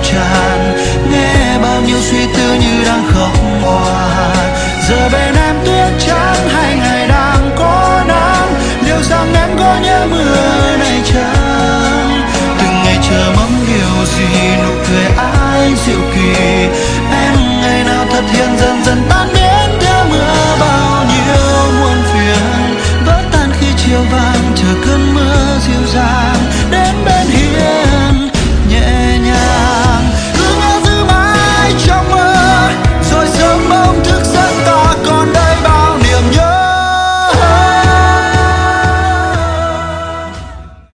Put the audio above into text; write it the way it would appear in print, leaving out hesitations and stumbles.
tràn, nghe bao nhiêu suy tư như đang khóc hòa. Giờ bên em tuyết trắng hay ngày đang có nắng, liệu rằng em có nhớ mưa này chăng? Từng ngày chờ mong điều gì, nụ cười ai dịu kỳ, em ngày nào thật hiện ra